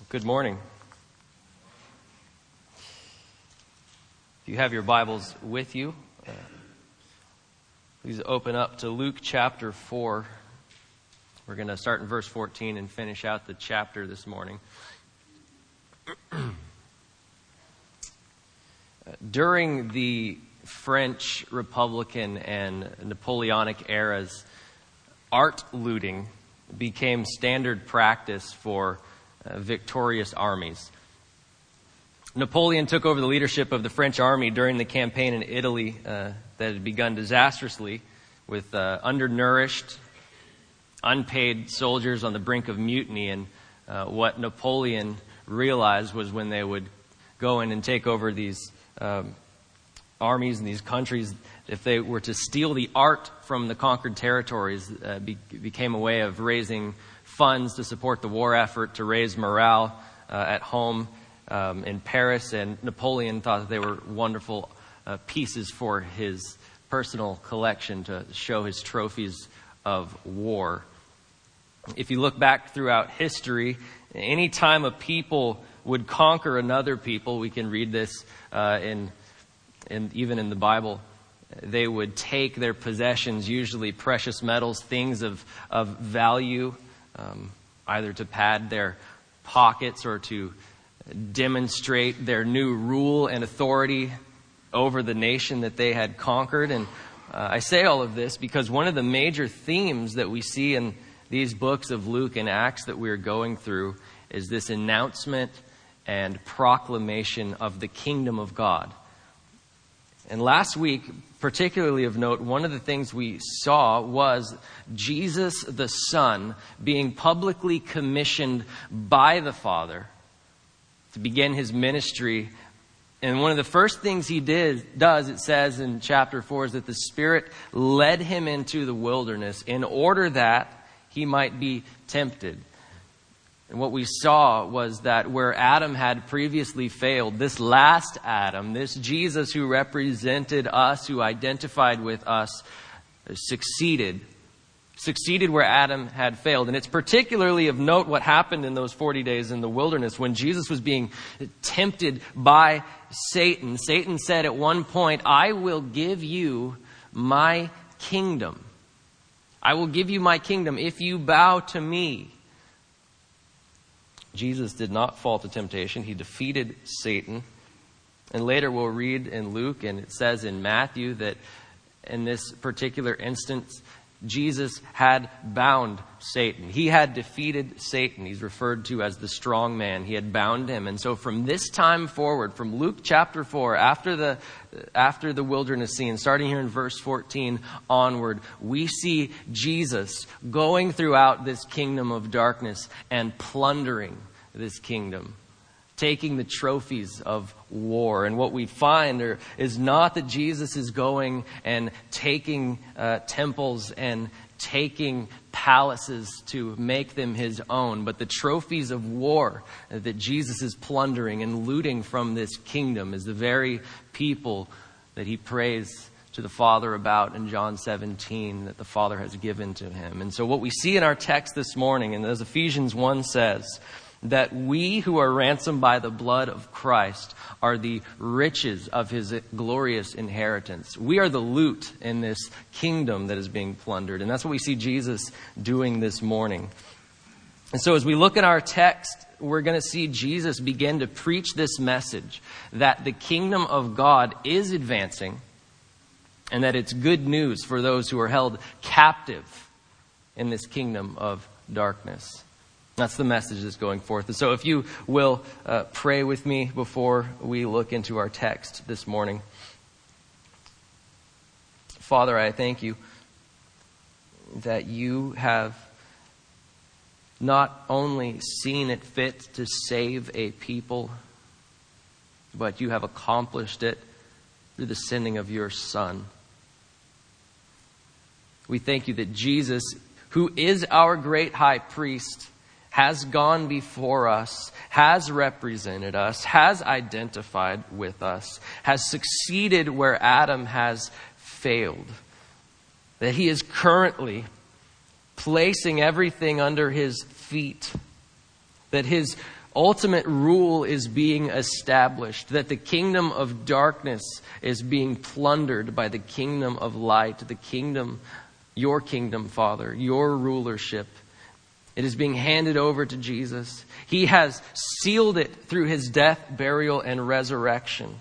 Good morning. If you have your Bibles with you, please open up to Luke chapter 4. We're going to start in verse 14 and finish out the chapter this morning. During the French Republican and Napoleonic eras, art looting became standard practice for victorious armies. Napoleon took over the leadership of the French army during the campaign in Italy that had begun disastrously with undernourished, unpaid soldiers on the brink of mutiny. And what Napoleon realized was when they would go in and take over these armies and these countries, if they were to steal the art from the conquered territories, became a way of raising funds to support the war effort, to raise morale at home in Paris. And Napoleon thought that they were wonderful pieces for his personal collection to show his trophies of war. If you look back throughout history, any time a people would conquer another people, we can read this even in the Bible, they would take their possessions, usually precious metals, things of value, either to pad their pockets or to demonstrate their new rule and authority over the nation that they had conquered. And I say all of this because one of the major themes that we see in these books of Luke and Acts that we're going through is this announcement and proclamation of the kingdom of God. And last week, particularly of note, one of the things we saw was Jesus the Son being publicly commissioned by the Father to begin his ministry. And one of the first things he does, it says in chapter 4, is that the Spirit led him into the wilderness in order that he might be tempted. And what we saw was that where Adam had previously failed, this last Adam, this Jesus who represented us, who identified with us, succeeded where Adam had failed. And it's particularly of note what happened in those 40 days in the wilderness when Jesus was being tempted by Satan. Satan said at one point, "I will give you my kingdom. I will give you my kingdom if you bow to me." Jesus did not fall to temptation. He defeated Satan. And later we'll read in Luke, and it says in Matthew, that in this particular instance, Jesus had bound Satan. He had defeated Satan. He's referred to as the strong man. He had bound him. And so from this time forward, from Luke chapter 4, after the wilderness scene, starting here in verse 14 onward, we see Jesus going throughout this kingdom of darkness and plundering this kingdom, taking the trophies of war. And what we find is not that Jesus is going and taking temples and taking palaces to make them his own, but the trophies of war that Jesus is plundering and looting from this kingdom is the very people that he prays to the Father about in John 17 that the Father has given to him. And so what we see in our text this morning, and as Ephesians 1 says, that we who are ransomed by the blood of Christ are the riches of his glorious inheritance. We are the loot in this kingdom that is being plundered. And that's what we see Jesus doing this morning. And so as we look at our text, we're going to see Jesus begin to preach this message that the kingdom of God is advancing and that it's good news for those who are held captive in this kingdom of darkness. That's the message that's going forth. And so if you will pray with me before we look into our text this morning. Father, I thank you that you have not only seen it fit to save a people, but you have accomplished it through the sending of your Son. We thank you that Jesus, who is our great high priest, has gone before us, has represented us, has identified with us, has succeeded where Adam has failed. That he is currently placing everything under his feet, that his ultimate rule is being established, that the kingdom of darkness is being plundered by the kingdom of light, the kingdom, your kingdom, Father, your rulership. It is being handed over to Jesus. He has sealed it through his death, burial, and resurrection.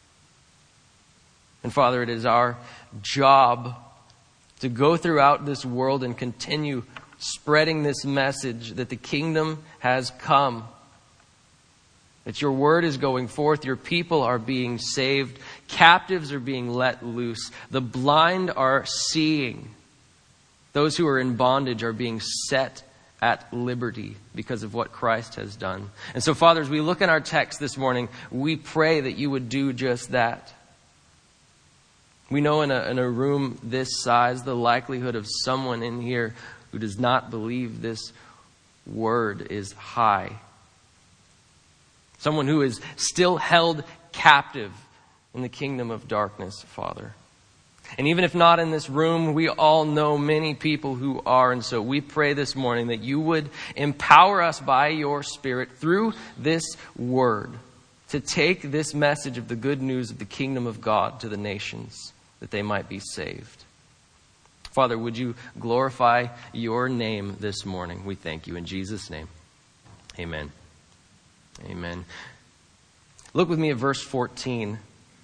And Father, it is our job to go throughout this world and continue spreading this message that the kingdom has come, that your word is going forth, your people are being saved, captives are being let loose, the blind are seeing, those who are in bondage are being set at liberty because of what Christ has done. And so, Father, as we look in our text this morning, we pray that you would do just that. We know in a room this size, the likelihood of someone in here who does not believe this word is high. Someone who is still held captive in the kingdom of darkness, Father. And even if not in this room, we all know many people who are. And so we pray this morning that you would empower us by your Spirit through this word to take this message of the good news of the kingdom of God to the nations, that they might be saved. Father, would you glorify your name this morning? We thank you in Jesus' name. Amen. Amen. Look with me at verse 14.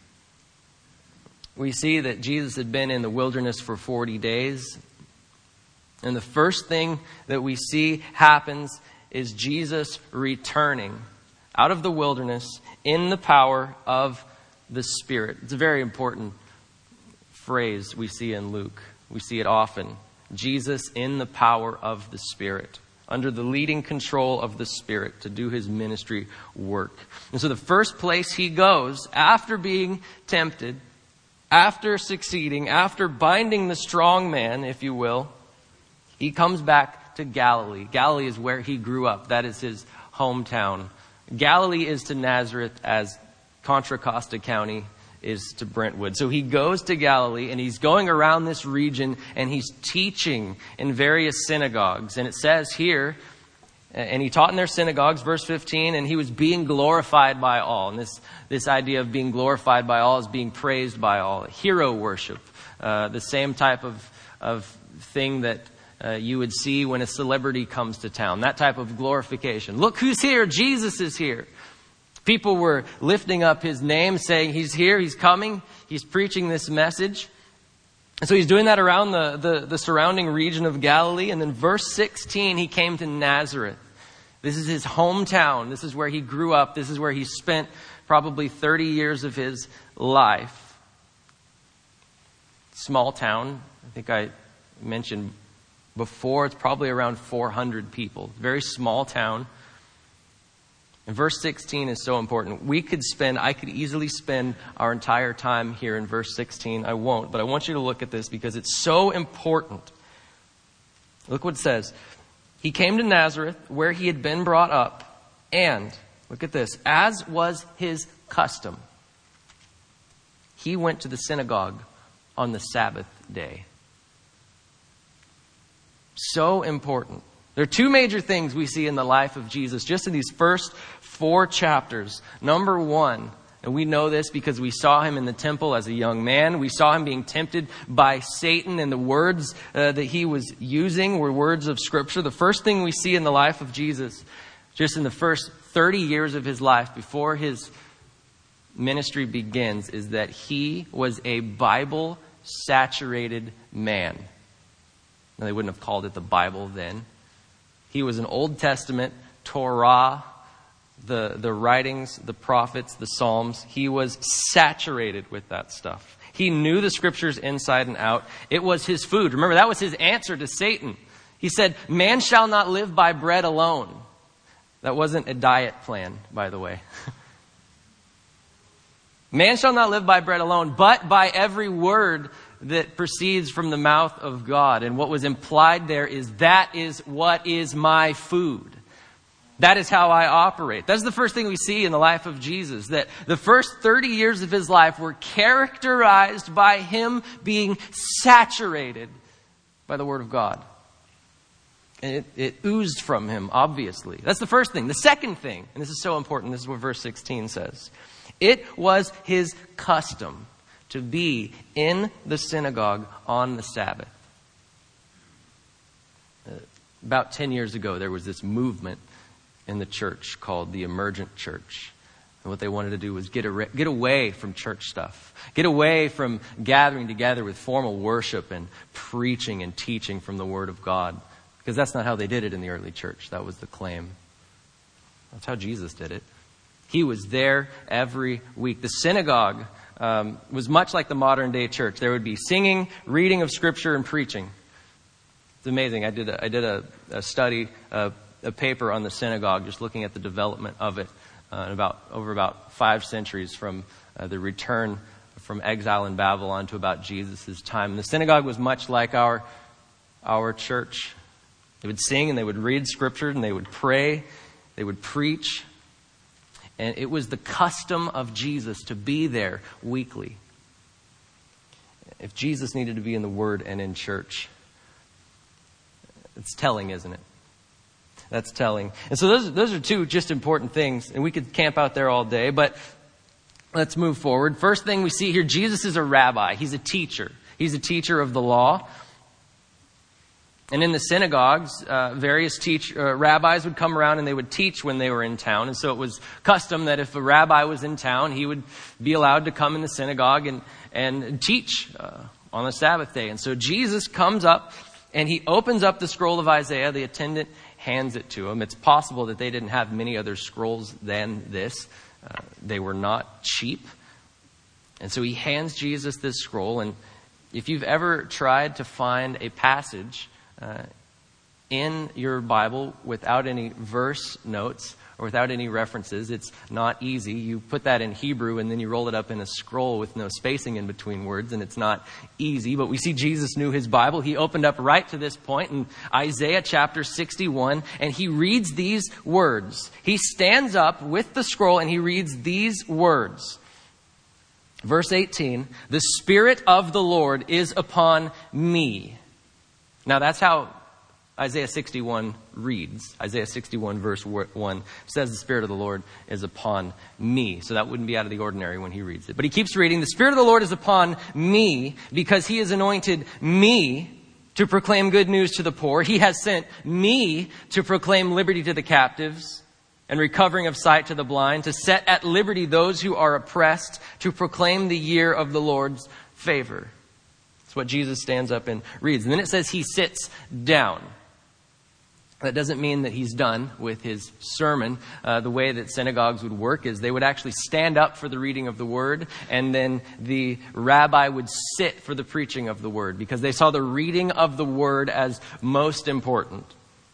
We see that Jesus had been in the wilderness for 40 days. And the first thing that we see happens is Jesus returning out of the wilderness in the power of the Spirit. It's a very important phrase we see in Luke. We see it often. Jesus in the power of the Spirit, under the leading control of the Spirit to do his ministry work. And so the first place he goes after being tempted, after succeeding, after binding the strong man, if you will, he comes back to Galilee. Galilee is where he grew up. That is his hometown. Galilee is to Nazareth as Contra Costa County is to Brentwood. So he goes to Galilee and he's going around this region and he's teaching in various synagogues. And it says here, and he taught in their synagogues, verse 15, and he was being glorified by all. And this idea of being glorified by all is being praised by all. Hero worship, the same type of thing that you would see when a celebrity comes to town. That type of glorification. Look who's here, Jesus is here. People were lifting up his name, saying he's here, he's coming, he's preaching this message. And so he's doing that around the surrounding region of Galilee. And then verse 16, he came to Nazareth. This is his hometown. This is where he grew up. This is where he spent probably 30 years of his life. Small town. I think I mentioned before, it's probably around 400 people. Very small town. And verse 16 is so important. I could easily spend our entire time here in verse 16. I won't, but I want you to look at this because it's so important. Look what it says. He came to Nazareth where he had been brought up, and, look at this, as was his custom, he went to the synagogue on the Sabbath day. So important. There are two major things we see in the life of Jesus, just in these first 4 chapters. Number one, and we know this because we saw him in the temple as a young man. We saw him being tempted by Satan, and the words that he was using were words of Scripture. The first thing we see in the life of Jesus, just in the first 30 years of his life before his ministry begins, is that he was a Bible-saturated man. Now, they wouldn't have called it the Bible then. He was an Old Testament, Torah, the writings, the prophets, the Psalms. He was saturated with that stuff. He knew the Scriptures inside and out. It was his food. Remember, that was his answer to Satan. He said, man shall not live by bread alone. That wasn't a diet plan, by the way. Man shall not live by bread alone, but by every word that proceeds from the mouth of God. And what was implied there is that is what is my food. That is how I operate. That's the first thing we see in the life of Jesus, that the first 30 years of his life were characterized by him being saturated by the Word of God. And it oozed from him, obviously. That's the first thing. The second thing, and this is so important, this is what verse 16 says. It was his custom to be in the synagogue on the Sabbath. About 10 years ago, there was this movement in the church called the Emergent Church. And what they wanted to do was get away from church stuff. Get away from gathering together with formal worship and preaching and teaching from the Word of God. Because that's not how they did it in the early church. That was the claim. That's how Jesus did it. He was there every week. The synagogue was much like the modern day church. There would be singing, reading of Scripture, and preaching. It's amazing. I did a study, a paper on the synagogue, just looking at the development of it over about 5 centuries from the return from exile in Babylon to about Jesus' time. And the synagogue was much like our church. They would sing and they would read Scripture and they would pray, they would preach. And it was the custom of Jesus to be there weekly. If Jesus needed to be in the Word and in church, it's telling, isn't it? That's telling. And so those are 2 just important things. And we could camp out there all day, but let's move forward. First thing we see here, Jesus is a rabbi. He's a teacher. He's a teacher of the law. And in the synagogues, various rabbis would come around and they would teach when they were in town. And so it was custom that if a rabbi was in town, he would be allowed to come in the synagogue and teach on the Sabbath day. And so Jesus comes up and he opens up the scroll of Isaiah. The attendant hands it to him. It's possible that they didn't have many other scrolls than this. They were not cheap. And so he hands Jesus this scroll. And if you've ever tried to find a passage in your Bible without any verse notes or without any references, it's not easy. You put that in Hebrew and then you roll it up in a scroll with no spacing in between words, and it's not easy. But we see Jesus knew his Bible. He opened up right to this point in Isaiah chapter 61, and he reads these words. He stands up with the scroll and he reads these words. Verse 18, "The Spirit of the Lord is upon me." Now that's how Isaiah 61 reads. Isaiah 61 verse 1 says the Spirit of the Lord is upon me. So that wouldn't be out of the ordinary when he reads it. But he keeps reading, "The Spirit of the Lord is upon me because he has anointed me to proclaim good news to the poor. He has sent me to proclaim liberty to the captives and recovering of sight to the blind, to set at liberty those who are oppressed, to proclaim the year of the Lord's favor." That's what Jesus stands up and reads. And then it says he sits down. That doesn't mean that he's done with his sermon. The way that synagogues would work is they would actually stand up for the reading of the word, and then the rabbi would sit for the preaching of the word, because they saw the reading of the word as most important.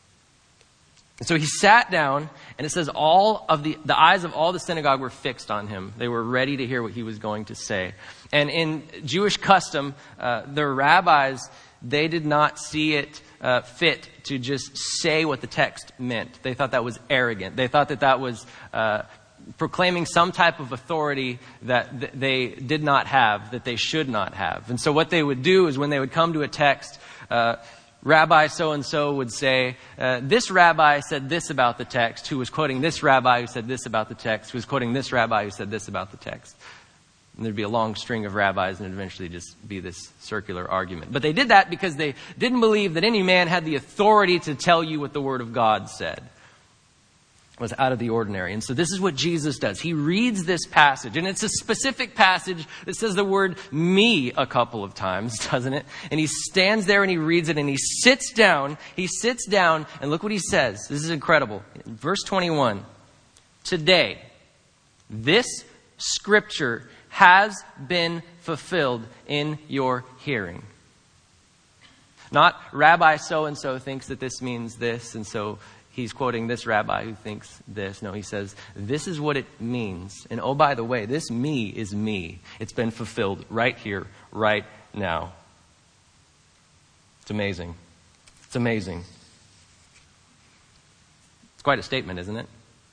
And so he sat down, and it says all of the eyes of all the synagogue were fixed on him. They were ready to hear what he was going to say. And in Jewish custom, the rabbis, they did not see it fit to just say what the text meant. They thought that was arrogant. They thought that was proclaiming some type of authority that they did not have, that they should not have. And so what they would do is when they would come to a text, Rabbi so-and-so would say, this rabbi said this about the text, who was quoting this rabbi who said this about the text, who was quoting this rabbi who said this about the text. And there'd be a long string of rabbis, and it'd eventually just be this circular argument. But they did that because they didn't believe that any man had the authority to tell you what the Word of God said. It was out of the ordinary. And so this is what Jesus does. He reads this passage, and it's a specific passage that says the word "me" a couple of times, doesn't it? And he stands there and he reads it, and he sits down, and look what he says. This is incredible. In verse 21, "Today, this scripture has been fulfilled in your hearing." Not Rabbi so-and-so thinks that this means this, and so he's quoting this rabbi who thinks this. No, he says, this is what it means. And oh, by the way, this "me" is me. It's been fulfilled right here, right now. It's amazing. It's amazing. It's quite a statement, isn't it?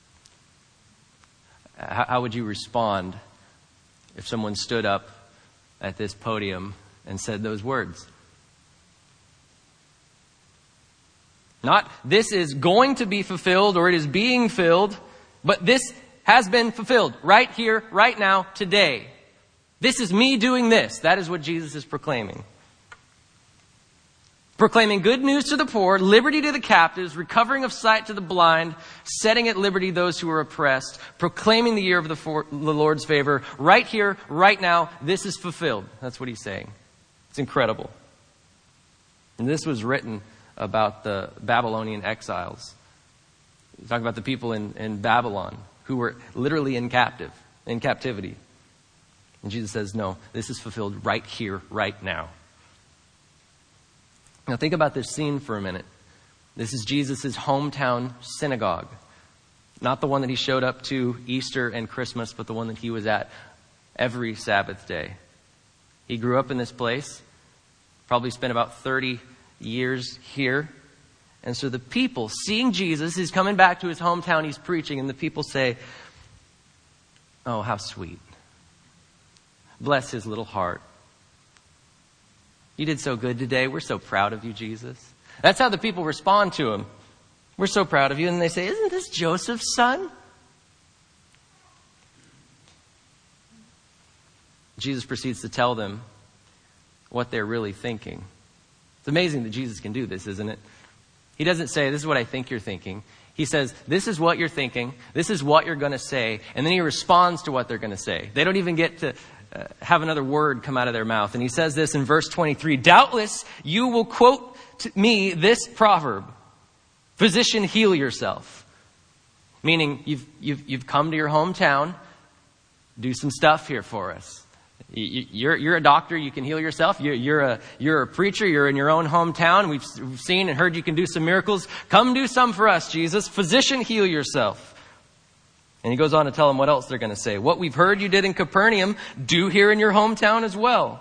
How would you respond if someone stood up at this podium and said those words? Not this is going to be fulfilled or it is being filled, but this has been fulfilled right here, right now, today. This is me doing this. That is what Jesus is proclaiming. Proclaiming good news to the poor, liberty to the captives, recovering of sight to the blind, setting at liberty those who are oppressed, proclaiming the year of the Lord's favor. Right here, right now, this is fulfilled. That's what he's saying. It's incredible. And this was written about the Babylonian exiles. Talk about the people in Babylon who were literally in captivity. And Jesus says, no, this is fulfilled right here, right now. Now think about this scene for a minute. This is Jesus' hometown synagogue. Not the one that he showed up to Easter and Christmas, but the one that he was at every Sabbath day. He grew up in this place, probably spent about 30 years here. And so the people, seeing Jesus, he's coming back to his hometown, he's preaching, and the people say, oh, how sweet. Bless his little heart. You did so good today. We're so proud of you, Jesus. That's how the people respond to him. We're so proud of you. And they say, isn't this Joseph's son? Jesus proceeds to tell them what they're really thinking. It's amazing that Jesus can do this, isn't it? He doesn't say, this is what I think you're thinking. He says, this is what you're thinking. This is what you're going to say. And then he responds to what they're going to say. They don't even get to have another word come out of their mouth. And he says this in verse 23, doubtless you will quote to me this proverb, physician, heal yourself. Meaning you've come to your hometown, do some stuff here for us. You're a doctor, you can heal yourself. You're a preacher, you're in your own hometown. We've seen and heard you can do some miracles. Come do some for us, Jesus. Physician, heal yourself. And he goes on to tell them what else they're going to say. What we've heard you did in Capernaum, do here in your hometown as well.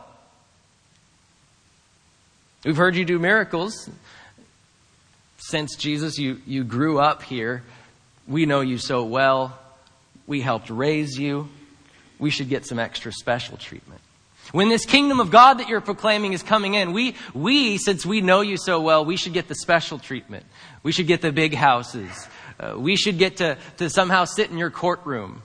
We've heard you do miracles. Since Jesus, you grew up here. We know you so well. We helped raise you. We should get some extra special treatment. When this kingdom of God that you're proclaiming is coming in, we, since we know you so well, we should get the special treatment. We should get the big houses. We should get to somehow sit in your courtroom.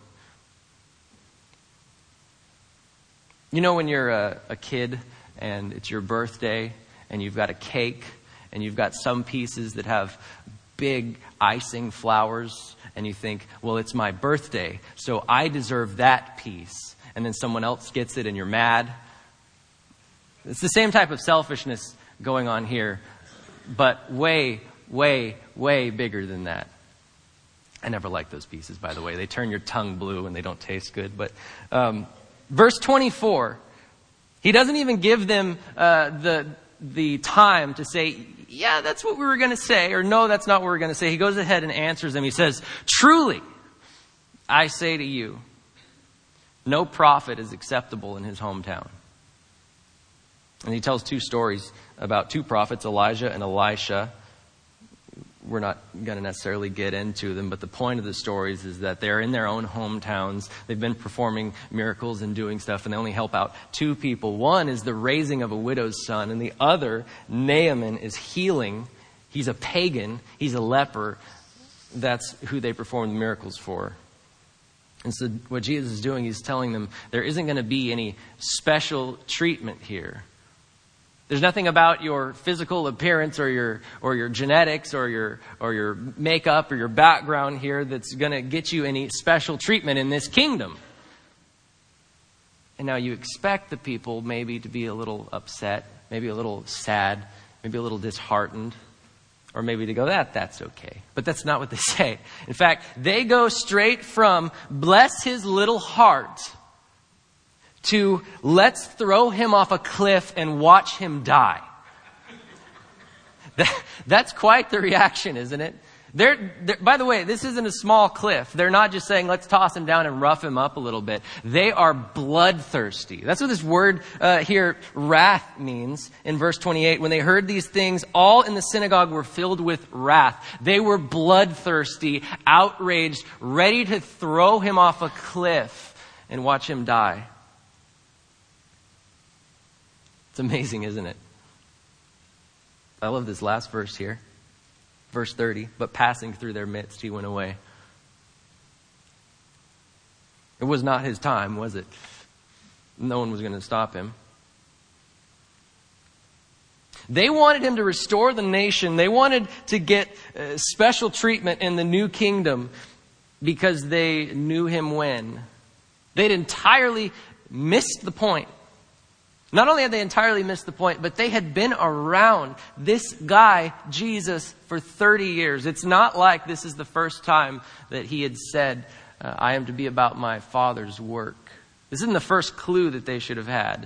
You know when you're a kid and it's your birthday and you've got a cake and you've got some pieces that have big icing flowers and you think, well, it's my birthday, so I deserve that piece. And then someone else gets it and you're mad. It's the same type of selfishness going on here, but way, way, way bigger than that. I never like those pieces, by the way. They turn your tongue blue and they don't taste good. But verse 24, he doesn't even give them the time to say, yeah, that's what we were going to say, or no, that's not what we're going to say. He goes ahead and answers them. He says, truly, I say to you, no prophet is acceptable in his hometown. And he tells two stories about two prophets, Elijah and Elisha. We're not going to necessarily get into them, but the point of the stories is that they're in their own hometowns. They've been performing miracles and doing stuff, and they only help out two people. One is the raising of a widow's son, and the other, Naaman, is healing. He's a pagan. He's a leper. That's who they perform the miracles for. And so what Jesus is doing, he's telling them there isn't going to be any special treatment here. There's nothing about your physical appearance or your genetics or your makeup or your background here that's going to get you any special treatment in this kingdom. And now you expect the people maybe to be a little upset, maybe a little sad, maybe a little disheartened, or maybe to go, that's okay. But that's not what they say. In fact, they go straight from bless his little heart to let's throw him off a cliff and watch him die. That's quite the reaction, isn't it? By the way, this isn't a small cliff. They're not just saying, let's toss him down and rough him up a little bit. They are bloodthirsty. That's what this word here, wrath, means in verse 28. When they heard these things, all in the synagogue were filled with wrath. They were bloodthirsty, outraged, ready to throw him off a cliff and watch him die. It's amazing, isn't it? I love this last verse here. Verse 30, but passing through their midst, he went away. It was not his time, was it? No one was going to stop him. They wanted him to restore the nation. They wanted to get special treatment in the new kingdom because they knew him when. They'd entirely missed the point. Not only had they entirely missed the point, but they had been around this guy, Jesus, for 30 years. It's not like this is the first time that he had said, I am to be about my Father's work. This isn't the first clue that they should have had.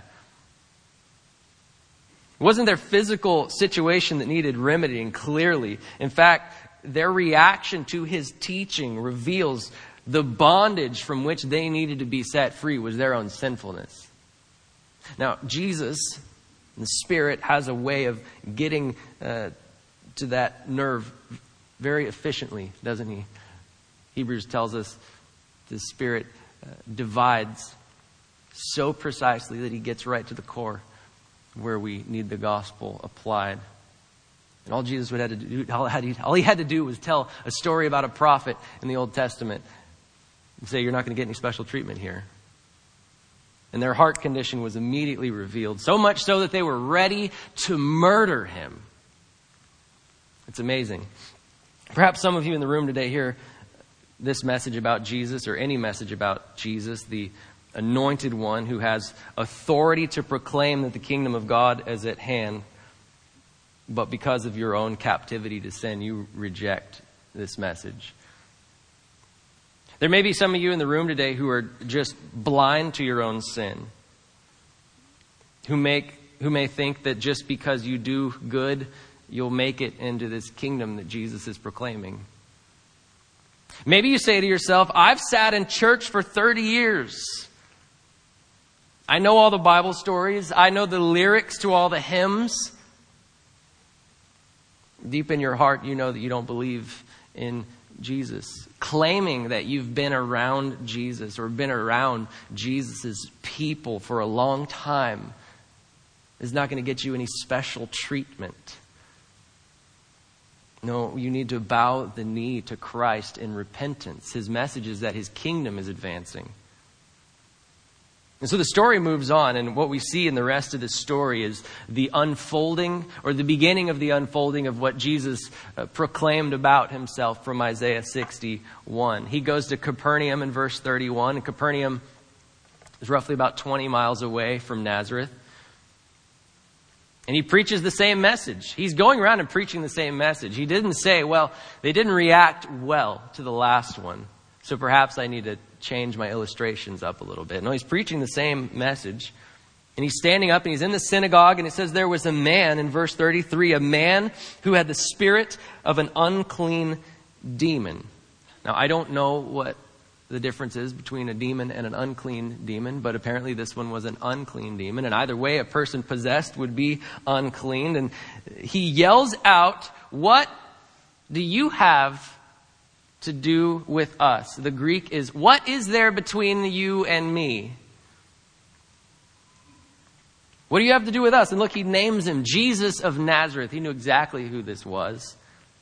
It wasn't their physical situation that needed remedying, clearly. In fact, their reaction to his teaching reveals the bondage from which they needed to be set free was their own sinfulness. Now, Jesus, the Spirit, has a way of getting to that nerve very efficiently, doesn't he? Hebrews tells us the Spirit divides so precisely that he gets right to the core where we need the gospel applied. And all Jesus would have to do, all he had to do was tell a story about a prophet in the Old Testament and say, you're not going to get any special treatment here. And their heart condition was immediately revealed, so much so that they were ready to murder him. It's amazing. Perhaps some of you in the room today hear this message about Jesus, or any message about Jesus, the anointed one who has authority to proclaim that the kingdom of God is at hand. But because of your own captivity to sin, you reject this message. There may be some of you in the room today who are just blind to your own sin. Who may think that just because you do good, you'll make it into this kingdom that Jesus is proclaiming. Maybe you say to yourself, I've sat in church for 30 years. I know all the Bible stories. I know the lyrics to all the hymns. Deep in your heart, you know that you don't believe in Jesus. Claiming that you've been around Jesus or been around Jesus' people for a long time is not going to get you any special treatment. No, you need to bow the knee to Christ in repentance. His message is that his kingdom is advancing. And so the story moves on, and what we see in the rest of the story is the unfolding, or the beginning of the unfolding of what Jesus proclaimed about himself from Isaiah 61. He goes to Capernaum in verse 31, and Capernaum is roughly about 20 miles away from Nazareth. And he preaches the same message. He's going around and preaching the same message. He didn't say, well, they didn't react well to the last one, so perhaps I need to change my illustrations up a little bit. No, he's preaching the same message. And he's standing up and he's in the synagogue, and it says there was a man, in verse 33, a man who had the spirit of an unclean demon. Now, I don't know what the difference is between a demon and an unclean demon, but apparently this one was an unclean demon. And either way, a person possessed would be unclean. And he yells out, "What do you have to do with us?" The Greek is, "What is there between you and me? What do you have to do with us?" And look, he names him Jesus of Nazareth. He knew exactly who this was.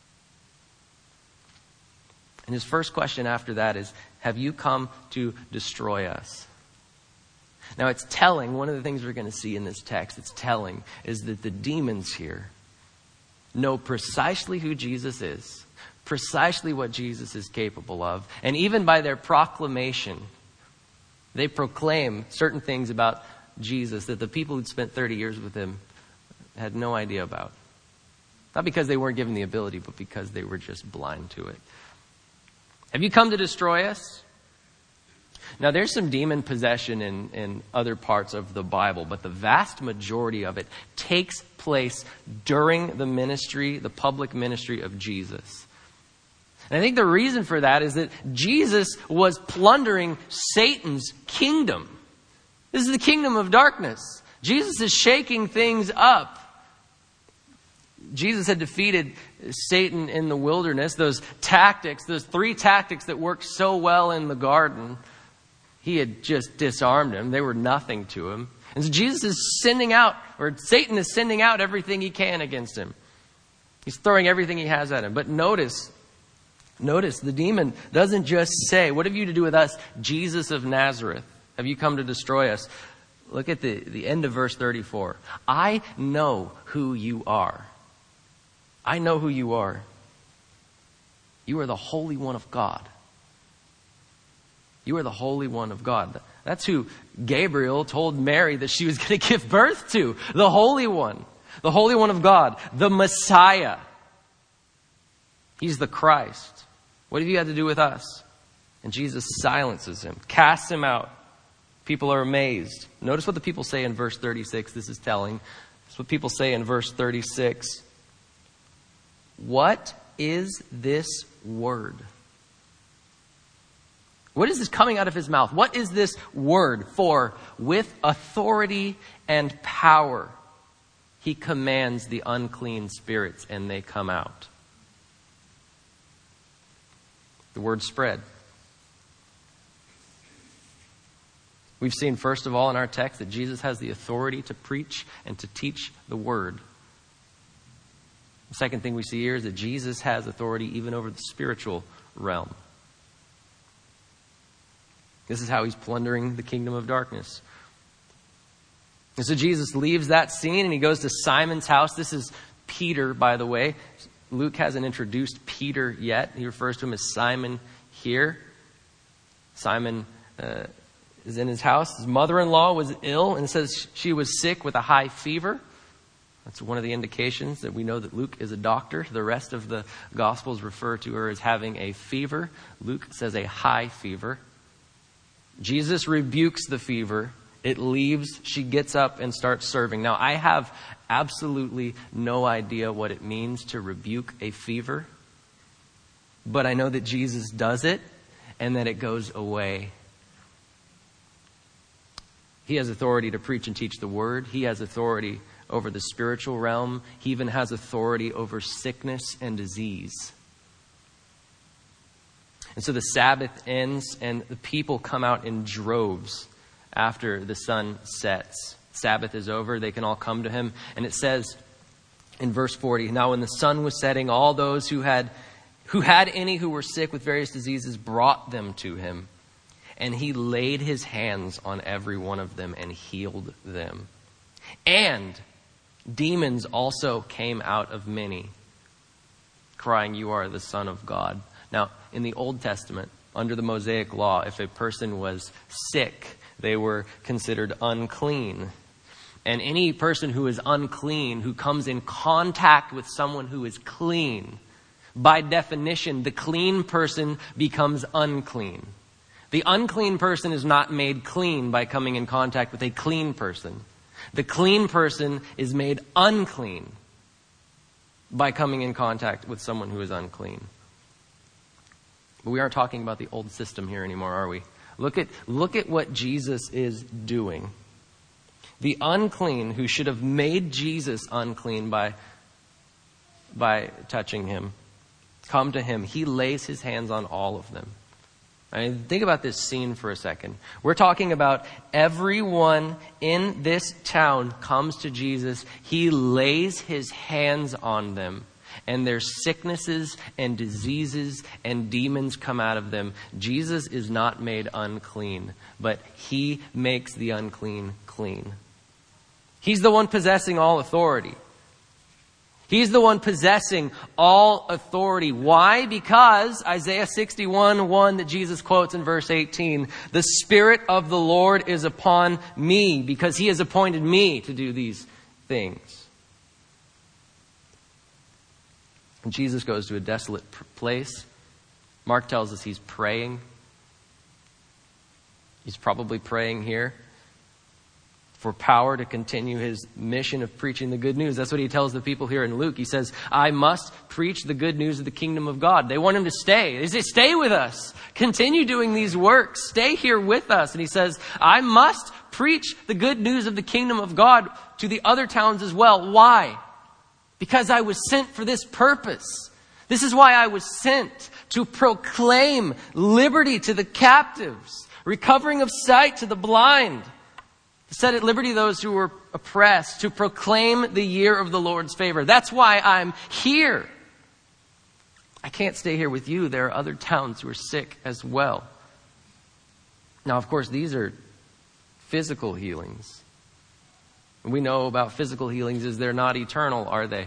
And his first question after that is, have you come to destroy us? Now it's telling, one of the things we're going to see in this text, it's telling, is that the demons here know precisely who Jesus is, precisely what Jesus is capable of. And even by their proclamation, they proclaim certain things about Jesus that the people who'd spent 30 years with him had no idea about. Not because they weren't given the ability, but because they were just blind to it. Have you come to destroy us? Now, there's some demon possession in other parts of the Bible, but the vast majority of it takes place during the ministry, the public ministry of Jesus. And I think the reason for that is that Jesus was plundering Satan's kingdom. This is the kingdom of darkness. Jesus is shaking things up. Jesus had defeated Satan in the wilderness. Those tactics, those 3 tactics that worked so well in the garden, he had just disarmed them. They were nothing to him. And so Jesus is sending out, or Satan is sending out everything he can against him. He's throwing everything he has at him. But notice, the demon doesn't just say, what have you to do with us, Jesus of Nazareth? Have you come to destroy us? Look at the end of verse 34. I know who you are. I know who you are. You are the Holy One of God. You are the Holy One of God. That's who Gabriel told Mary that she was going to give birth to. The Holy One. The Holy One of God. The Messiah. He's the Christ. What have you had to do with us? And Jesus silences him. Casts him out. People are amazed. Notice what the people say in verse 36. This is telling. This is what people say in verse 36. What is this word? What is this coming out of his mouth? What is this word? For with authority and power, he commands the unclean spirits and they come out. The word spread. We've seen, first of all, in our text that Jesus has the authority to preach and to teach the word. The second thing we see here is that Jesus has authority even over the spiritual realm. This is how he's plundering the kingdom of darkness. And so Jesus leaves that scene and he goes to Simon's house. This is Peter, by the way. Luke hasn't introduced Peter yet. He refers to him as Simon here. Simon is in his house. His mother-in-law was ill and it says she was sick with a high fever. That's one of the indications that we know that Luke is a doctor. The rest of the Gospels refer to her as having a fever. Luke says a high fever. Jesus rebukes the fever. It leaves. She gets up and starts serving. Now, I have absolutely no idea what it means to rebuke a fever. But I know that Jesus does it and that it goes away. He has authority to preach and teach the word. He has authority over the spiritual realm. He even has authority over sickness and disease. And so the Sabbath ends and the people come out in droves after the sun sets. Sabbath is over. They can all come to him. And it says in verse 40, now when the sun was setting, all those who had any who were sick with various diseases brought them to him. And he laid his hands on every one of them and healed them. And demons also came out of many, crying, you are the Son of God. Now, in the Old Testament, under the Mosaic law, if a person was sick, they were considered unclean. And any person who is unclean, who comes in contact with someone who is clean, by definition, the clean person becomes unclean. The unclean person is not made clean by coming in contact with a clean person. The clean person is made unclean by coming in contact with someone who is unclean. But we aren't talking about the old system here anymore, are we? Look at what Jesus is doing. The unclean who should have made Jesus unclean by touching him, come to him. He lays his hands on all of them. I mean, think about this scene for a second. We're talking about everyone in this town comes to Jesus. He lays his hands on them. And their sicknesses and diseases and demons come out of them. Jesus is not made unclean, but he makes the unclean clean. He's the one possessing all authority. He's the one possessing all authority. Why? Because Isaiah 61:1 that Jesus quotes in verse 18, the Spirit of the Lord is upon me because he has appointed me to do these things. And Jesus goes to a desolate place. Mark tells us he's praying. He's probably praying here for power to continue his mission of preaching the good news. That's what he tells the people here in Luke. He says, I must preach the good news of the kingdom of God. They want him to stay. They say, stay with us. Continue doing these works. Stay here with us. And he says, I must preach the good news of the kingdom of God to the other towns as well. Why? Because I was sent for this purpose. This is why I was sent, to proclaim liberty to the captives, recovering of sight to the blind, set at liberty those who were oppressed, to proclaim the year of the Lord's favor. That's why I'm here. I can't stay here with you. There are other towns who are sick as well. Now, of course, these are physical healings. And we know about physical healings is they're not eternal, are they?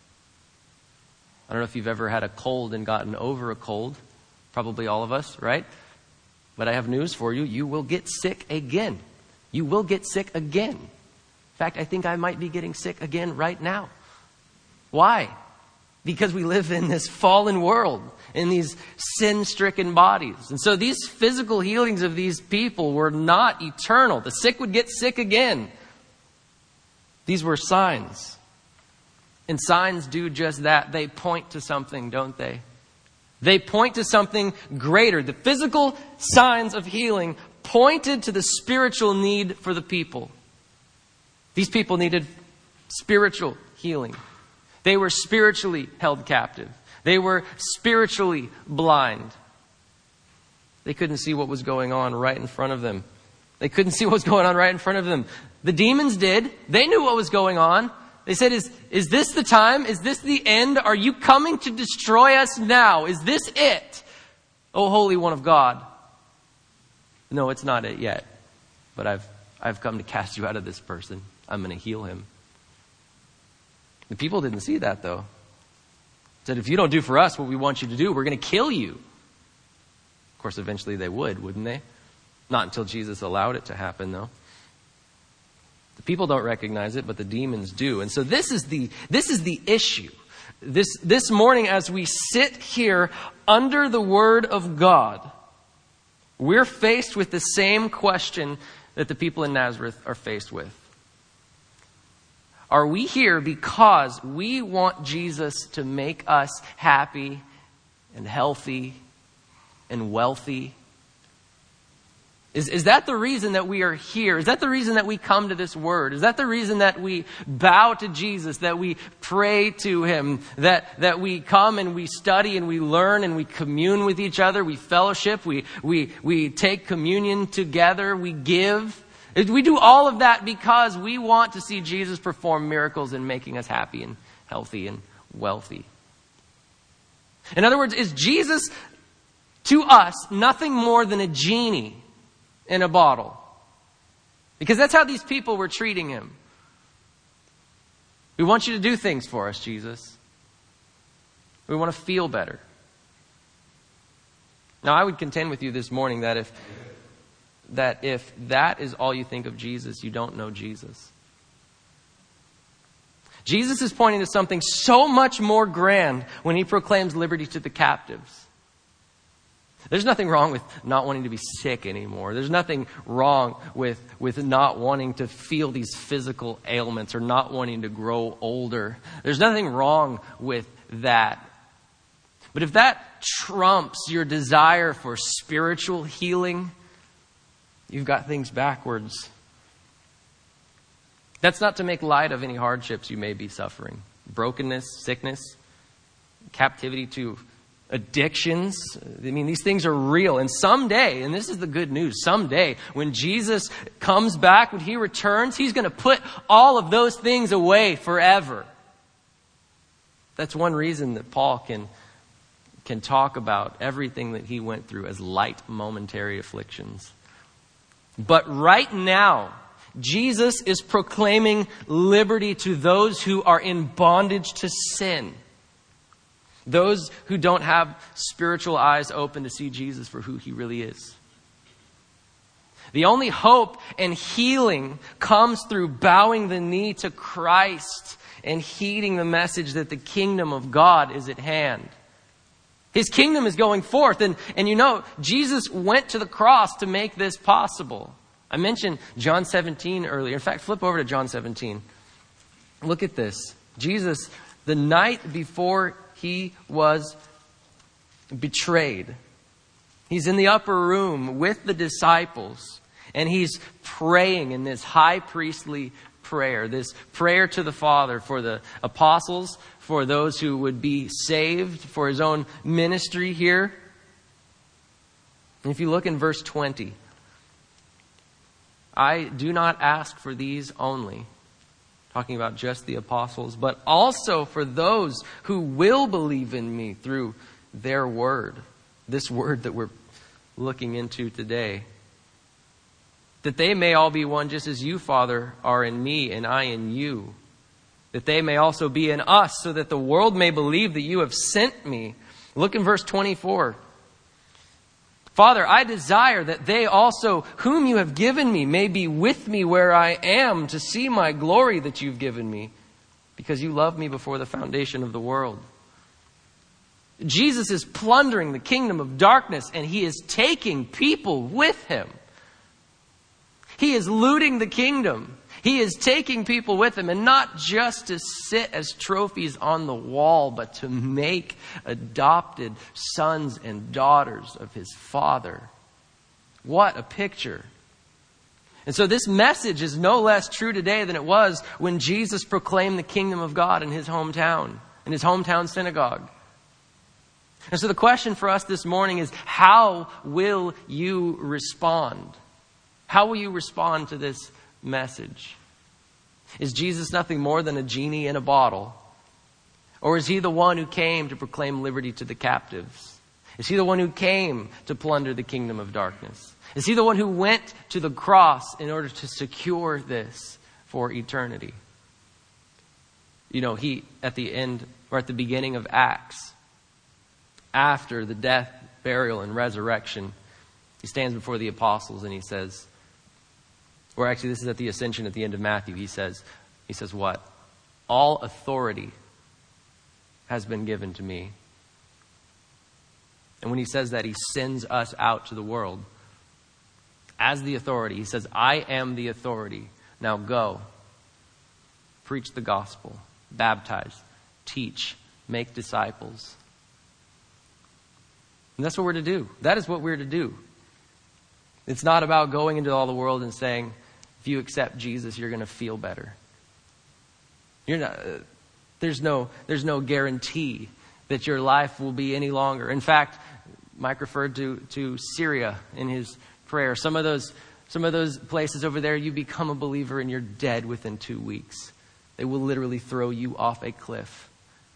I don't know if you've ever had a cold and gotten over a cold. Probably all of us, right? But I have news for you. You will get sick again. You will get sick again. In fact, I think I might be getting sick again right now. Why? Because we live in this fallen world, in these sin-stricken bodies. And so these physical healings of these people were not eternal. The sick would get sick again. These were signs. And signs do just that. They point to something, don't they? They point to something greater. The physical signs of healing pointed to the spiritual need for the people. These people needed spiritual healing. They were spiritually held captive. They were spiritually blind. They couldn't see what was going on right in front of them. They couldn't see what was going on right in front of them. The demons did. They knew what was going on. They said, is this the time? Is this the end? Are you coming to destroy us now? Is this it? O Holy One of God. No, it's not it yet. But I've come to cast you out of this person. I'm going to heal him. The people didn't see that, though. Said, if you don't do for us what we want you to do, we're going to kill you. Of course, eventually they would, wouldn't they? Not until Jesus allowed it to happen, though. The people don't recognize it, but the demons do. And so this is the issue. This morning, as we sit here under the Word of God, we're faced with the same question that the people in Nazareth are faced with. Are we here because we want Jesus to make us happy and healthy and wealthy? Is that the reason that we are here? Is that the reason that we come to this word? Is that the reason that we bow to Jesus, that we pray to him, that we come and we study and we learn and we commune with each other, we fellowship, we take communion together, we give? We do all of that because we want to see Jesus perform miracles in making us happy and healthy and wealthy. In other words, is Jesus to us nothing more than a genie in a bottle? Because that's how these people were treating him. We want you to do things for us, Jesus. We want to feel better. Now, I would contend with you this morning that if that is all you think of Jesus, you don't know Jesus. Jesus is pointing to something so much more grand when he proclaims liberty to the captives. There's nothing wrong with not wanting to be sick anymore. There's nothing wrong with not wanting to feel these physical ailments or not wanting to grow older. There's nothing wrong with that. But if that trumps your desire for spiritual healing, you've got things backwards. That's not to make light of any hardships you may be suffering. Brokenness, sickness, captivity to addictions. I mean, these things are real. And someday, and this is the good news, someday when Jesus comes back, when he returns, he's going to put all of those things away forever. That's one reason that Paul can talk about everything that he went through as light momentary afflictions. But right now, Jesus is proclaiming liberty to those who are in bondage to sin. Those who don't have spiritual eyes open to see Jesus for who he really is. The only hope and healing comes through bowing the knee to Christ and heeding the message that the kingdom of God is at hand. His kingdom is going forth. And you know, Jesus went to the cross to make this possible. I mentioned John 17 earlier. In fact, flip over to John 17. Look at this. Jesus, the night before he was betrayed, he's in the upper room with the disciples. And he's praying in this high priestly prayer. This prayer to the Father for the apostles, for those who would be saved, for his own ministry here. And if you look in verse 20, I do not ask for these only," talking about just the apostles, "but also for those who will believe in me through their word," this word that we're looking into today, "that they may all be one just as you, Father, are in me and I in you, that they may also be in us, so that the world may believe that you have sent me." Look in verse 24. "Father, I desire that they also, whom you have given me, may be with me where I am, to see my glory that you've given me, because you loved me before the foundation of the world." Jesus is plundering the kingdom of darkness, and he is taking people with him. He is looting the kingdom. He is taking people with him, and not just to sit as trophies on the wall, but to make adopted sons and daughters of his Father. What a picture. And so this message is no less true today than it was when Jesus proclaimed the kingdom of God in his hometown synagogue. And so the question for us this morning is, how will you respond? How will you respond to this message? Is Jesus nothing more than a genie in a bottle? Or is he the one who came to proclaim liberty to the captives? Is he the one who came to plunder the kingdom of darkness? Is he the one who went to the cross in order to secure this for eternity? You know, he, at the end or at the beginning of Acts, after the death, burial, and resurrection, he stands before the apostles and he says, or actually this is at the ascension at the end of Matthew, he says what? "All authority has been given to me." And when he says that, he sends us out to the world as the authority. He says, "I am the authority. Now go, preach the gospel, baptize, teach, make disciples." And that's what we're to do. That is what we're to do. It's not about going into all the world and saying, if you accept Jesus, you're going to feel better. You're not. There's no guarantee that your life will be any longer. In fact, Mike referred to Syria in his prayer. Some of those places over there, you become a believer and you're dead within 2 weeks. They will literally throw you off a cliff.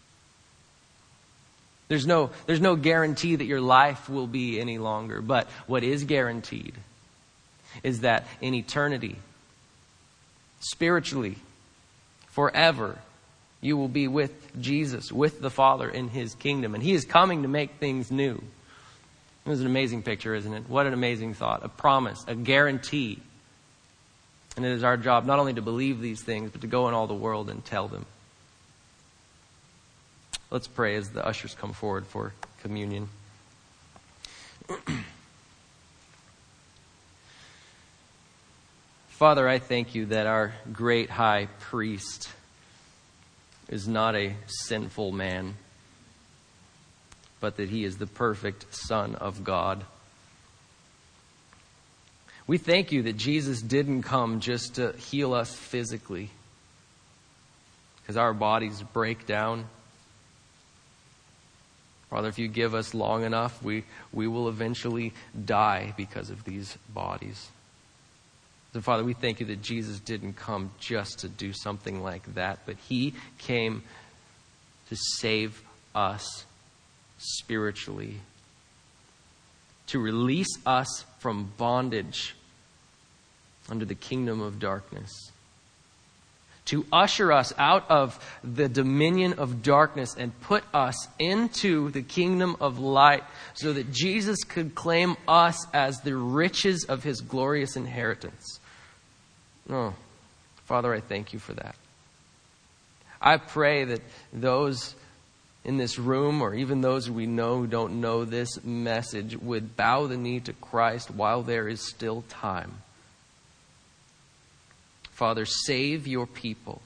There's no guarantee that your life will be any longer. But what is guaranteed is that in eternity, spiritually, forever, you will be with Jesus, with the Father in his kingdom. And he is coming to make things new. It was an amazing picture, isn't it? What an amazing thought. A promise, a guarantee. And it is our job not only to believe these things, but to go in all the world and tell them. Let's pray as the ushers come forward for communion. Father, I thank you that our great high priest is not a sinful man, but that he is the perfect Son of God. We thank you that Jesus didn't come just to heal us physically, because our bodies break down. Father, if you give us long enough, we will eventually die because of these bodies. So, Father, we thank you that Jesus didn't come just to do something like that, but he came to save us spiritually, to release us from bondage under the kingdom of darkness, to usher us out of the dominion of darkness and put us into the kingdom of light, so that Jesus could claim us as the riches of his glorious inheritance. Oh, Father, I thank you for that. I pray that those in this room, or even those we know who don't know this message, would bow the knee to Christ while there is still time. Father, save your people.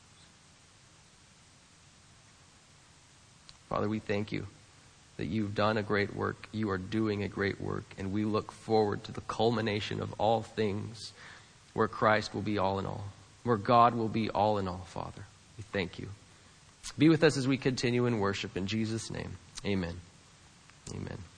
Father, we thank you that you've done a great work. You are doing a great work. And we look forward to the culmination of all things, where Christ will be all in all, where God will be all in all, Father. We thank you. Be with us as we continue in worship. In Jesus' name, amen. Amen.